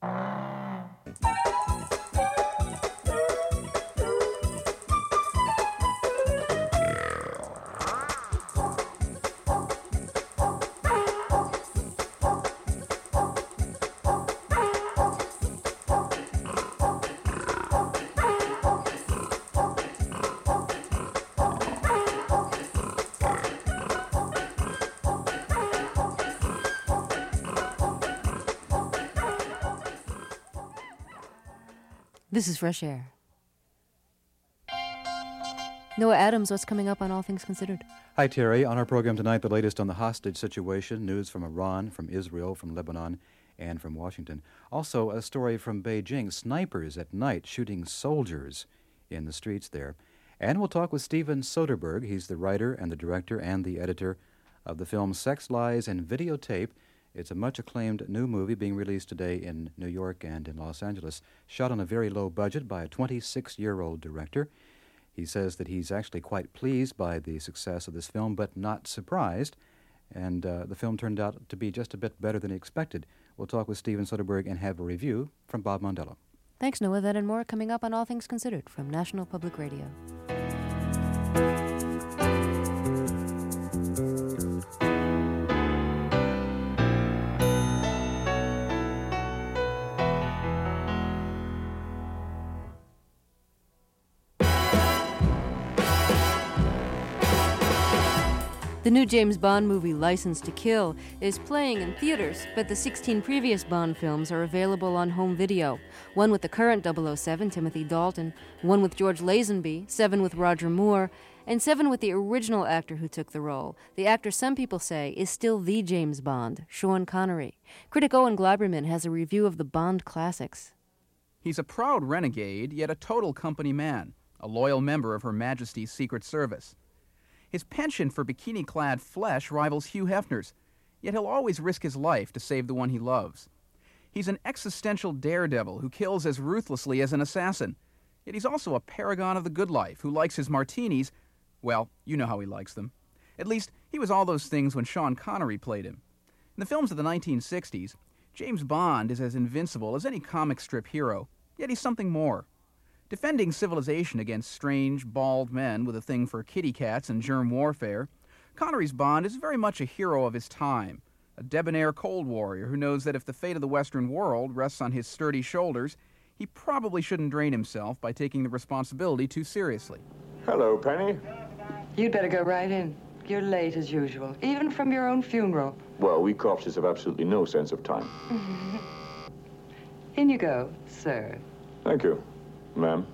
This is Fresh Air. Noah Adams, what's coming up on All Things Considered? Hi, Terry. On our program tonight, the latest on the hostage situation, news from Iran, from Israel, from Lebanon, and from Washington. Also, a story from Beijing, snipers at night shooting soldiers in the streets there. And we'll talk with Steven Soderbergh. He's the writer and the director and the editor of the film Sex, Lies, and Videotape. It's a much-acclaimed new movie being released today in New York and in Los Angeles, shot on a very low budget by a twenty-six-year-old director. He says that he's actually quite pleased by the success of this film, but not surprised, and uh, the film turned out to be just a bit better than he expected. We'll talk with Steven Soderbergh and have a review from Bob Mondello. Thanks, Noah. That and more coming up on All Things Considered from National Public Radio. The new James Bond movie, License to Kill, is playing in theaters, but the sixteen previous Bond films are available on home video. One with the current double oh seven, Timothy Dalton, one with George Lazenby, seven with Roger Moore, and seven with the original actor who took the role. The actor some people say is still the James Bond, Sean Connery. Critic Owen Gleiberman has a review of the Bond classics. He's a proud renegade, yet a total company man, a loyal member of Her Majesty's Secret Service. His penchant for bikini-clad flesh rivals Hugh Hefner's, yet he'll always risk his life to save the one he loves. He's an existential daredevil who kills as ruthlessly as an assassin, yet he's also a paragon of the good life who likes his martinis. Well, you know how he likes them. At least, he was all those things when Sean Connery played him. In the films of the nineteen sixties, James Bond is as invincible as any comic strip hero, yet he's something more. Defending civilization against strange, bald men with a thing for kitty cats and germ warfare, Connery's Bond is very much a hero of his time, a debonair Cold Warrior who knows that if the fate of the Western world rests on his sturdy shoulders, he probably shouldn't drain himself by taking the responsibility too seriously. Hello, Penny. You'd better go right in. You're late as usual, even from your own funeral. Well, we corpses have absolutely no sense of time. In you go, sir. Thank you, ma'am.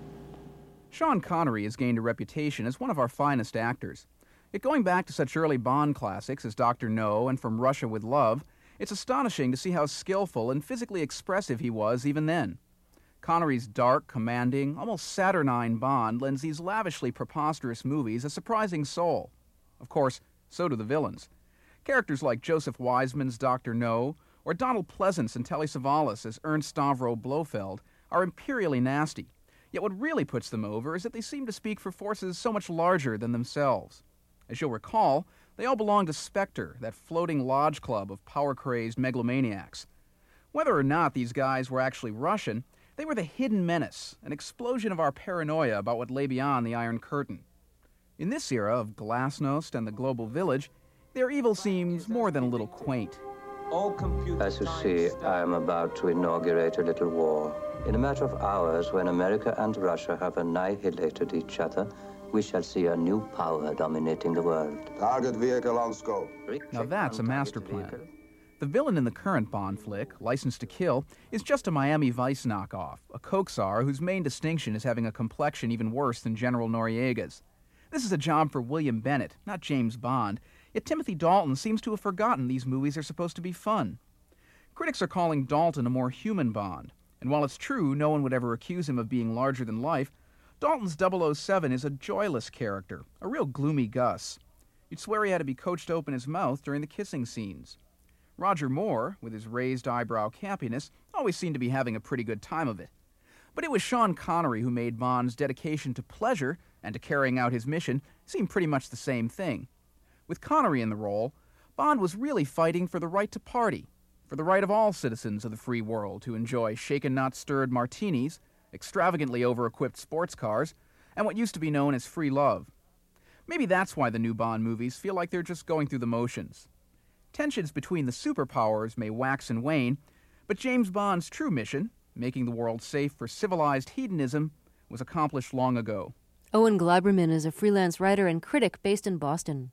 Sean Connery has gained a reputation as one of our finest actors. Yet going back to such early Bond classics as Doctor No and From Russia with Love, it's astonishing to see how skillful and physically expressive he was even then. Connery's dark, commanding, almost saturnine Bond lends these lavishly preposterous movies a surprising soul. Of course, so do the villains. Characters like Joseph Wiseman's Doctor No, or Donald Pleasance and Telly Savalas as Ernst Stavro Blofeld are imperially nasty. Yet what really puts them over is that they seem to speak for forces so much larger than themselves. As you'll recall, they all belong to Spectre, that floating lodge club of power-crazed megalomaniacs. Whether or not these guys were actually Russian, they were the hidden menace, an explosion of our paranoia about what lay beyond the Iron Curtain. In this era of Glasnost and the Global Village, their evil seems more than a little quaint. As you see, I am about to inaugurate a little war. In a matter of hours, when America and Russia have annihilated each other, we shall see a new power dominating the world. Target vehicle on scope. Now that's a master plan. The villain in the current Bond flick, License to Kill, is just a Miami Vice knockoff, a coke czar whose main distinction is having a complexion even worse than General Noriega's. This is a job for William Bennett, not James Bond, yet Timothy Dalton seems to have forgotten these movies are supposed to be fun. Critics are calling Dalton a more human Bond, and while it's true no one would ever accuse him of being larger than life, Dalton's double oh seven is a joyless character, a real gloomy Gus. You'd swear he had to be coached to open his mouth during the kissing scenes. Roger Moore, with his raised eyebrow campiness, always seemed to be having a pretty good time of it. But it was Sean Connery who made Bond's dedication to pleasure and to carrying out his mission seem pretty much the same thing. With Connery in the role, Bond was really fighting for the right to party, for the right of all citizens of the free world to enjoy shaken-not-stirred martinis, extravagantly over-equipped sports cars, and what used to be known as free love. Maybe that's why the new Bond movies feel like they're just going through the motions. Tensions between the superpowers may wax and wane, but James Bond's true mission, making the world safe for civilized hedonism, was accomplished long ago. Owen Gleiberman is a freelance writer and critic based in Boston.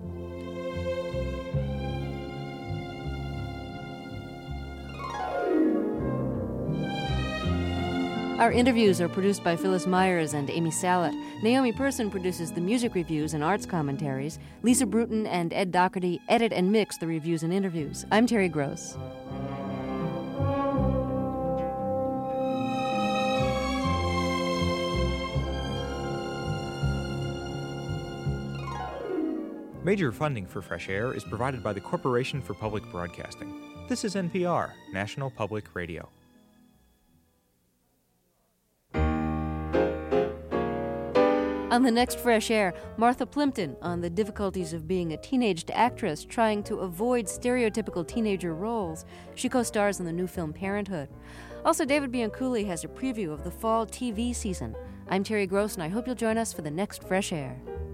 Our interviews are produced by Phyllis Myers and Amy Salet. Naomi Person produces the music reviews and arts commentaries. Lisa Bruton and Ed Doherty edit and mix the reviews and interviews. I'm Terry Gross. Major funding for Fresh Air is provided by the Corporation for Public Broadcasting. This is N P R, National Public Radio. On the next Fresh Air, Martha Plimpton on the difficulties of being a teenaged actress trying to avoid stereotypical teenager roles. She co-stars in the new film Parenthood. Also, David Bianculli has a preview of the fall T V season. I'm Terry Gross, and I hope you'll join us for the next Fresh Air.